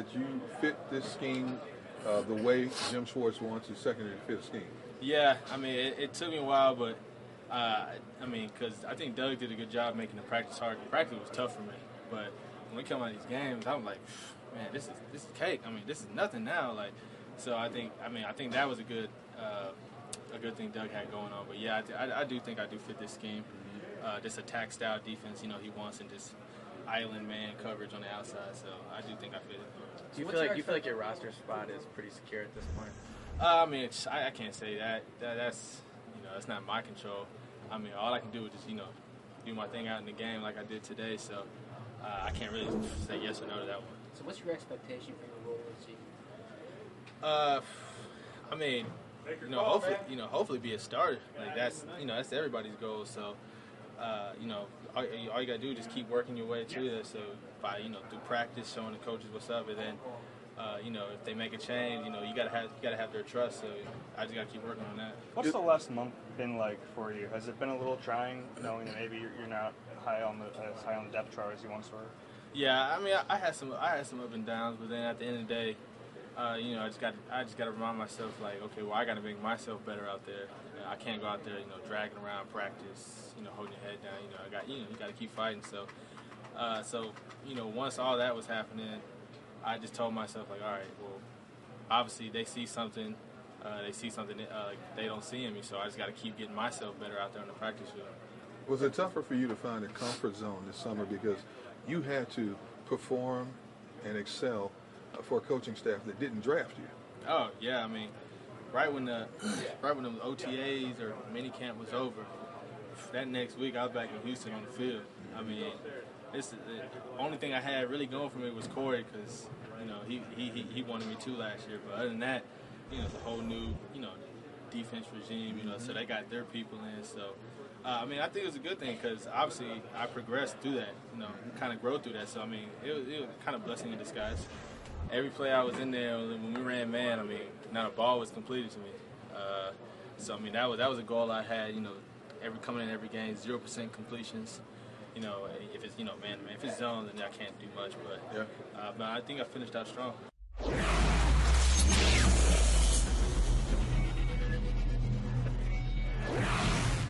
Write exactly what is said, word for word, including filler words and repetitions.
that you fit this scheme uh, the way Jim Schwartz wants his secondary to fit a scheme? Yeah, I mean, it, it took me a while, but uh, I mean, because I think Doug did a good job making the practice hard. The practice was tough for me, but when we come out of these games, I'm like, man, this is this is cake. I mean, this is nothing now. Like, so I think, I mean, I think that was a good uh, a good thing Doug had going on. But yeah, I, I, I do think I do fit this scheme, uh, this attack style defense. You know, he wants in this island man coverage on the outside. So I do think I fit it. Do you feel like you feel like your roster spot is pretty secure at this point? Uh, I mean, it's, I, I can't say that. that. That's you know, that's not my control. I mean, all I can do is just you know, do my thing out in the game like I did today. So uh, I can't really say yes or no to that one. So what's your expectation for your role this season? Uh, I mean, you know, hopefully, you know, hopefully be a starter. Like that's, you know, that's everybody's goal. So, uh, you know, all, all you gotta do is just keep working your way to that. So by, you know, through practice, showing the coaches what's up, and then, uh, you know, if they make a change, you know, you gotta have, you gotta have their trust. So I just gotta keep working on that. What's the last month been like for you? Has it been a little trying, knowing that maybe you're, you're not high on the as high on the depth chart as you once were? Yeah, I mean, I, I had some, I had some up and downs, but then at the end of the day, uh, you know, I just got, I just got to remind myself, like, okay, well, I got to make myself better out there. You know, I can't go out there, you know, dragging around practice, you know, holding your head down. You know, I got, you know, you got to keep fighting. So, uh, so, you know, once all that was happening, I just told myself, like, all right, well, obviously they see something, uh, they see something uh, they don't see in me. So I just got to keep getting myself better out there on the practice field. Was it tougher for you to find a comfort zone this summer because you had to perform and excel for a coaching staff that didn't draft you? Oh yeah, I mean, right when the right when the O T As or mini camp was over, that next week I was back in Houston on the field. I mean, this the only thing I had really going for me was Corey because you know he, he he wanted me too last year. But other than that, you know, it's a whole new you know defense regime. You know, so they got their people in. So. Uh, I mean, I think it was a good thing because obviously I progressed through that, you know, kind of grow through that. So, I mean, it was, it was kind of blessing in disguise. Every play I was in there, when we ran man, I mean, not a ball was completed to me. Uh, so, I mean, that was that was a goal I had, you know, every coming in every game, zero percent completions. You know, if it's, you know, man, man, if it's zone, then I can't do much. But, yeah. uh, but I think I finished out strong.